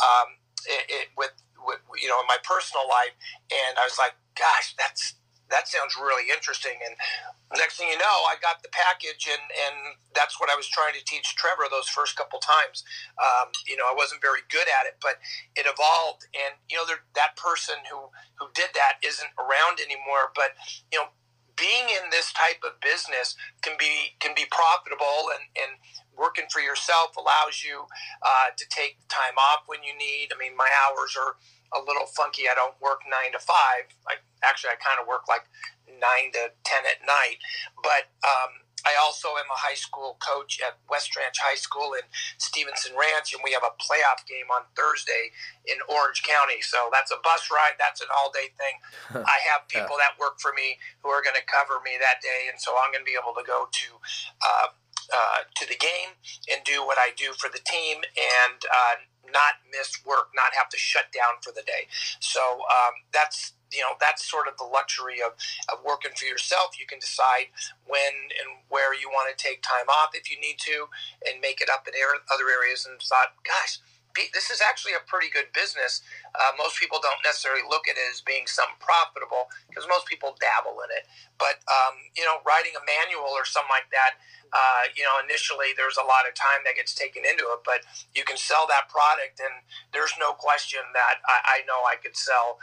with in my personal life, and I was like, gosh, that sounds really interesting. And next thing you know, I got the package, and that's what I was trying to teach Trevor those first couple times. I wasn't very good at it, but it evolved, and that person who did that isn't around anymore. But being in this type of business can be profitable, and working for yourself allows you to take time off when you need. I mean, my hours are a little funky. I don't work 9 to 5. I kind of work like 9 to 10 at night. But I also am a high school coach at West Ranch High School in Stevenson Ranch, and we have a playoff game on Thursday in Orange County. So that's a bus ride. That's an all-day thing. I have people that work for me who are going to cover me that day, and so I'm going to be able to go to to the game and do what I do for the team and not miss work, not have to shut down for the day. So that's sort of the luxury of working for yourself. You can decide when and where you want to take time off if you need to and make it up in other areas. And thought, gosh, this is actually a pretty good business. Most people don't necessarily look at it as being something profitable because most people dabble in it. But, writing a manual or something like that, initially there's a lot of time that gets taken into it, but you can sell that product and there's no question that I know I could sell,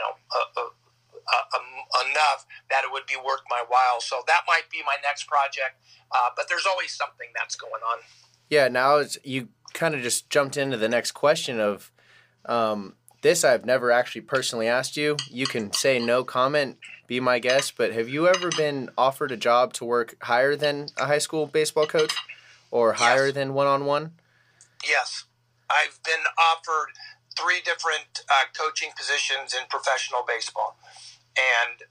enough that it would be worth my while. So that might be my next project, but there's always something that's going on. Yeah, now you kind of just jumped into the next question of this I've never actually personally asked you. You can say no comment, be my guest, but have you ever been offered a job to work higher than a high school baseball coach or higher than one-on-one? Yes. I've been offered 3 different coaching positions in professional baseball. And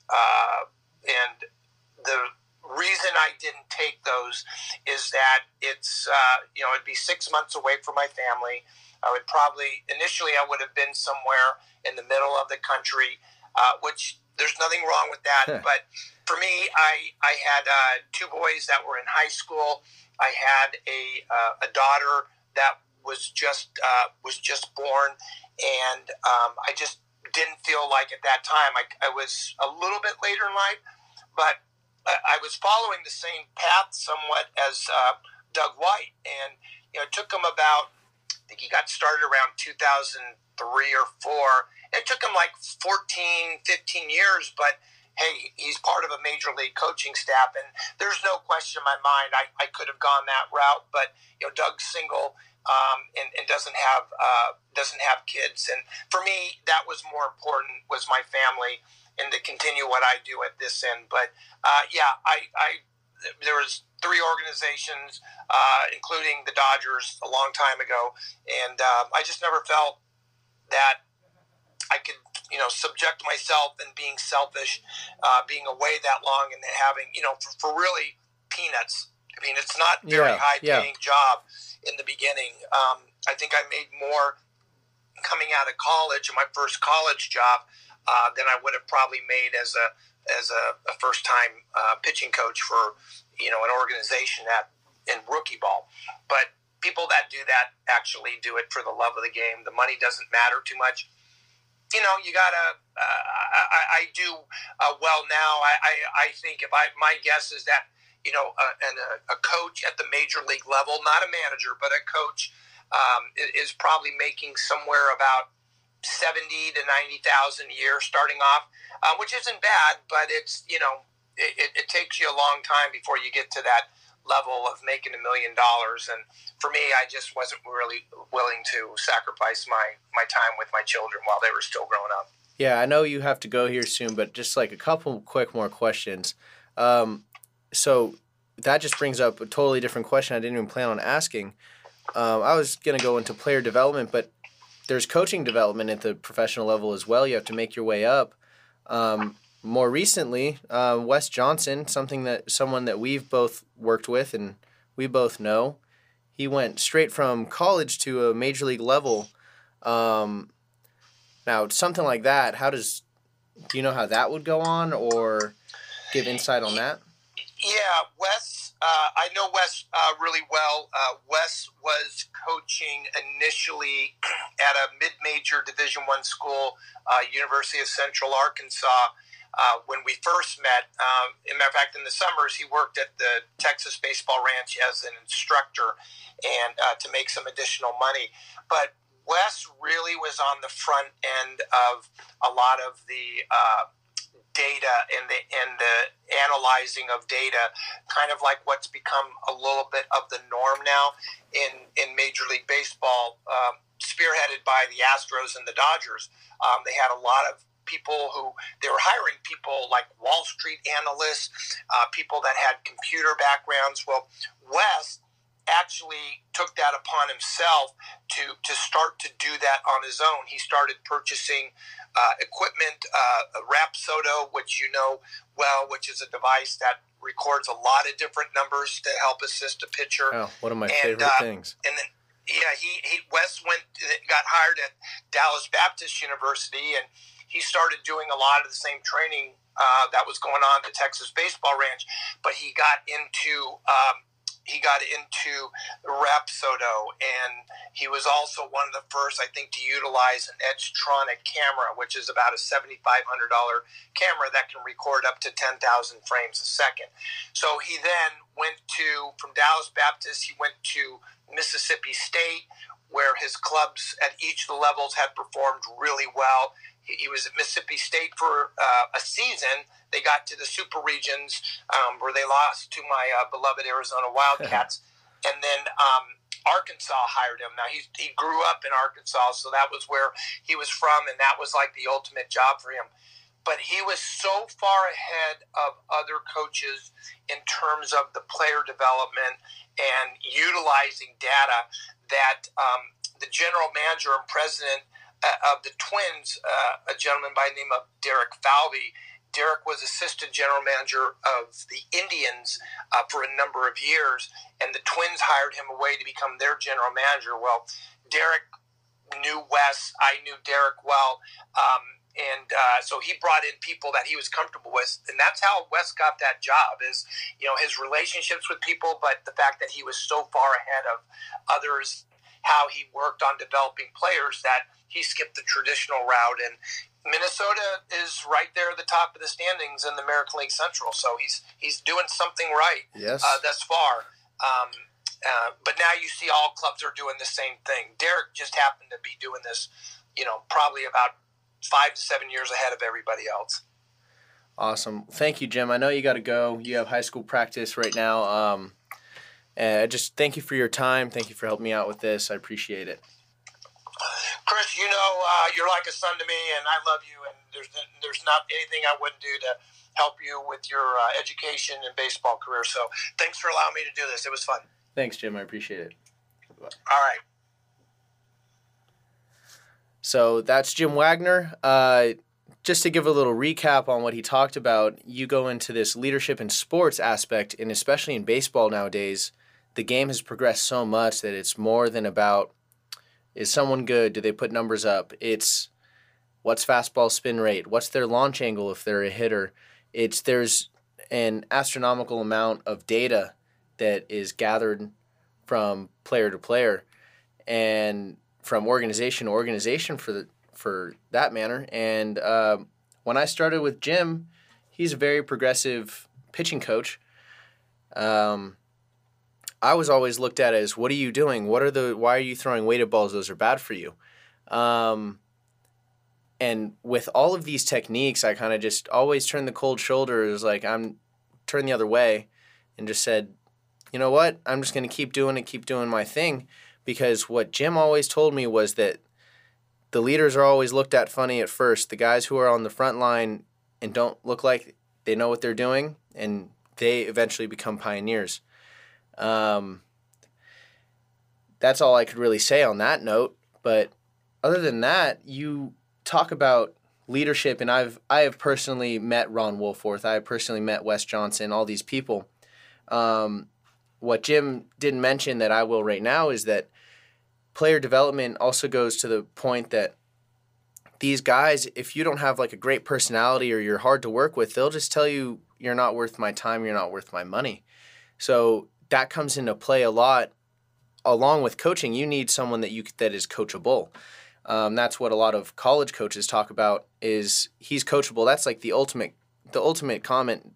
the reason I didn't take those is that it's, it'd be 6 months away from my family. I would have been somewhere in the middle of the country, which there's nothing wrong with that. But for me, I had 2 boys that were in high school. I had a daughter that was just born, and I just didn't feel like at that time I was a little bit later in life, but I was following the same path somewhat as Doug White, and it took him about, I think he got started around 2003 or 4. It took him like 14, 15 years, but hey, he's part of a major league coaching staff, and there's no question in my mind I could have gone that route, but Doug's single and doesn't have kids, and for me that was more important, was my family and to continue what I do at this end. But there was 3 organizations, including the Dodgers, a long time ago, and I just never felt that I could, subject myself and being selfish, being away that long and having, for really peanuts. I mean, it's not very high-paying job in the beginning. I think I made more coming out of college, my first college job, than I would have probably made as a first-time pitching coach for, an organization in rookie ball. But people that do that actually do it for the love of the game. The money doesn't matter too much. You gotta. I do well now. I think my guess is that a coach at the major league level, not a manager, but a coach, is probably making somewhere about 70 to 90,000 a year starting off, which isn't bad, but it's it takes you a long time before you get to that level of making $1 million. And for me, I just wasn't really willing to sacrifice my time with my children while they were still growing up. Yeah, I know you have to go here soon, but just like a couple quick more questions. So that just brings up a totally different question I didn't even plan on asking. I was going to go into player development, but there's coaching development at the professional level as well. You have to make your way up. More recently, Wes Johnson, someone that we've both worked with and we both know, he went straight from college to a major league level. Now, something like that, do you know how that would go on, or give insight on that? Yeah, Wes, I know Wes really well. Wes was coaching initially at a mid-major Division I school, University of Central Arkansas, when we first met. As a matter of fact, in the summers, he worked at the Texas Baseball Ranch as an instructor and to make some additional money. But Wes really was on the front end of a lot of the data and the analyzing of data, kind of like what's become a little bit of the norm now in Major League Baseball, spearheaded by the Astros and the Dodgers. They had a lot of people they were hiring people like Wall Street analysts, people that had computer backgrounds. Well, Wes actually took that upon himself to start to do that on his own. He started purchasing equipment, Rapsodo, which you know well, which is a device that records a lot of different numbers to help assist a pitcher. Oh, one of my favorite things. And then, Wes got hired at Dallas Baptist University, and he started doing a lot of the same training that was going on at the Texas Baseball Ranch, but he got into Rapsodo, and he was also one of the first, I think, to utilize an Edgetronic camera, which is about a $7,500 camera that can record up to 10,000 frames a second. So he then from Dallas Baptist, he went to Mississippi State, where his clubs at each of the levels had performed really well. He was at Mississippi State for a season. They got to the Super Regions, where they lost to my beloved Arizona Wildcats. And then Arkansas hired him. Now, he grew up in Arkansas, so that was where he was from, and that was like the ultimate job for him. But he was so far ahead of other coaches in terms of the player development and utilizing data that the general manager and president of the Twins, a gentleman by the name of Derek Falvey. Derek was assistant general manager of the Indians for a number of years, and the Twins hired him away to become their general manager. Well, Derek knew Wes. I knew Derek well. So he brought in people that he was comfortable with, and that's how Wes got that job, is, his relationships with people, but the fact that he was so far ahead of others, how he worked on developing players, that he skipped the traditional route. And Minnesota is right there at the top of the standings in the American League Central, so he's doing something right. Yes. Thus far. But now you see all clubs are doing the same thing. Derek just happened to be doing this, probably about 5 to 7 years ahead of everybody else. Awesome. Thank you, Jim. I know you got to go. You have high school practice right now. Just thank you for your time. Thank you for helping me out with this. I appreciate it. Chris, you're like a son to me, and I love you, and there's not anything I wouldn't do to help you with your education and baseball career. So thanks for allowing me to do this. It was fun. Thanks, Jim. I appreciate it. All right. So that's Jim Wagner. Just to give a little recap on what he talked about, you go into this leadership in sports aspect, and especially in baseball nowadays, the game has progressed so much that it's more than about, is someone good? Do they put numbers up? It's what's fastball spin rate? What's their launch angle if they're a hitter? There's an astronomical amount of data that is gathered from player to player and from organization to organization for that matter. And when I started with Jim, he's a very progressive pitching coach. I was always looked at as, what are you doing? Why are you throwing weighted balls? Those are bad for you. And with all of these techniques, I kind of just always turned the cold shoulder. It was like, turned the other way and just said, you know what? I'm just going to keep doing my thing. Because what Jim always told me was that the leaders are always looked at funny at first. The guys who are on the front line and don't look like they know what they're doing, and they eventually become pioneers. That's all I could really say on that note. But other than that, you talk about leadership, and I have personally met Ron Woolforth. I have personally met Wes Johnson, all these people. What Jim didn't mention that I will right now is that player development also goes to the point that these guys, if you don't have like a great personality or you're hard to work with, they'll just tell you, you're not worth my time, you're not worth my money. So that comes into play a lot. Along with coaching, you need someone that is coachable. That's what a lot of college coaches talk about, is he's coachable. That's like the ultimate comment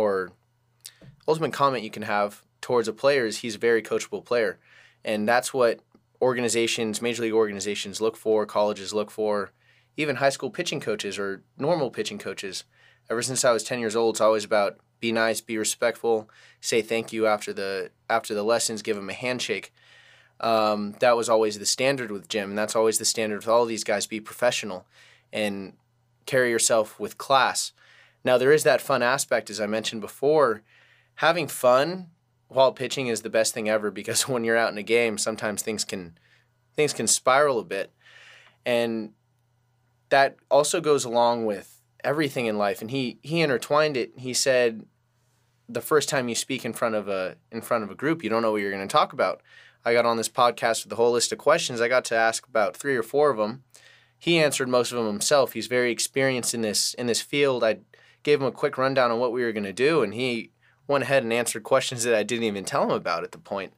you can have towards a player is he's a very coachable player. And that's what organizations, major league organizations look for, colleges look for, even high school pitching coaches or normal pitching coaches. Ever since I was 10 years old, it's always about be nice, be respectful, say thank you after the lessons, give them a handshake. That was always the standard with Jim, and that's always the standard with all of these guys. Be professional and carry yourself with class. Now, there is that fun aspect, as I mentioned before. Having fun while pitching is the best thing ever, because when you're out in a game, sometimes things can spiral a bit. And that also goes along with everything in life. And he intertwined it. He said, the first time you speak in front of a group, you don't know what you're going to talk about. I got on this podcast with a whole list of questions. I got to ask about 3 or 4 of them. He answered most of them himself. He's very experienced in this field. I gave him a quick rundown on what we were going to do, and he went ahead and answered questions that I didn't even tell him about at the point.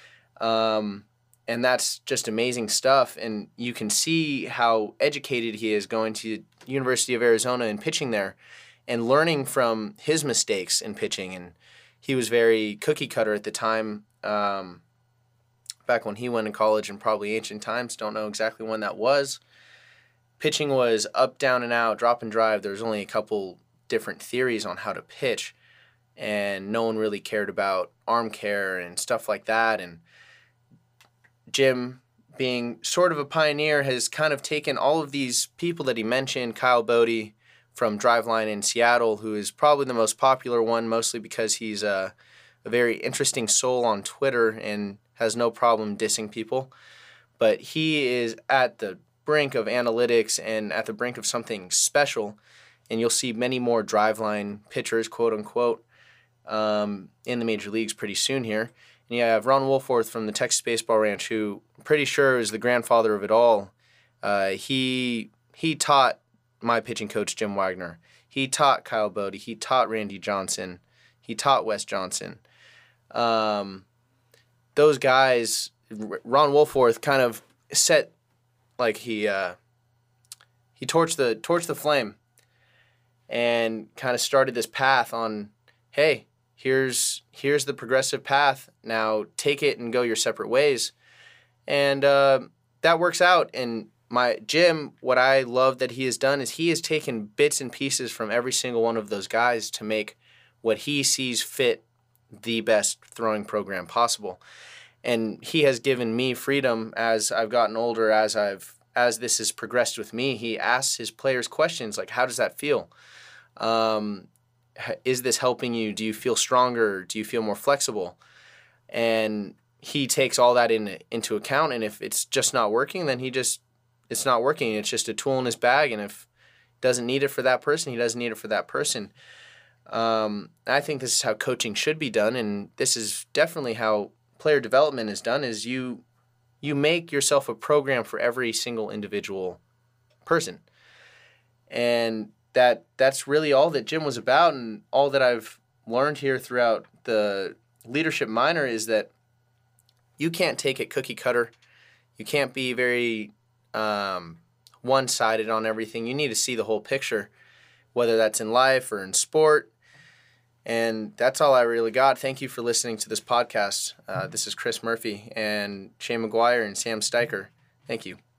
And that's just amazing stuff. And you can see how educated he is going to University of Arizona and pitching there and learning from his mistakes in pitching. And he was very cookie cutter at the time, back when he went to college in probably ancient times. Don't know exactly when that was. Pitching was up, down, and out, drop and drive. There was only a couple different theories on how to pitch, and no one really cared about arm care and stuff like that. And Jim, being sort of a pioneer, has kind of taken all of these people that he mentioned, Kyle Bodie from Driveline in Seattle, who is probably the most popular one, mostly because he's a very interesting soul on Twitter and has no problem dissing people. But he is at the brink of analytics and at the brink of something special, and you'll see many more Driveline pitchers, quote unquote, in the major leagues pretty soon here. And you have Ron Woolforth from the Texas Baseball Ranch, who I'm pretty sure is the grandfather of it all. He taught my pitching coach, Jim Wagner. He taught Kyle Bodie. He taught Randy Johnson. He taught Wes Johnson. Those guys, Ron Woolforth kind of set, like he torched the flame and kind of started this path on, hey, here's the progressive path. Now take it and go your separate ways. And that works out. And my Jim, what I love that he has done is he has taken bits and pieces from every single one of those guys to make what he sees fit the best throwing program possible. And he has given me freedom as I've gotten older, as this has progressed with me. He asks his players questions like, how does that feel? Is this helping you? Do you feel stronger? Do you feel more flexible? And he takes all that into account. And if it's just not working, then it's not working. It's just a tool in his bag. And if he doesn't need it for that person, he doesn't need it for that person. I think this is how coaching should be done. And this is definitely how player development is done, is you make yourself a program for every single individual person. And that's really all that Jim was about, and all that I've learned here throughout the leadership minor is that you can't take it cookie cutter. You can't be very one-sided on everything. You need to see the whole picture, whether that's in life or in sport. And that's all I really got. Thank you for listening to this podcast. This is Chris Murphy and Shane McGuire and Sam Steicher. Thank you.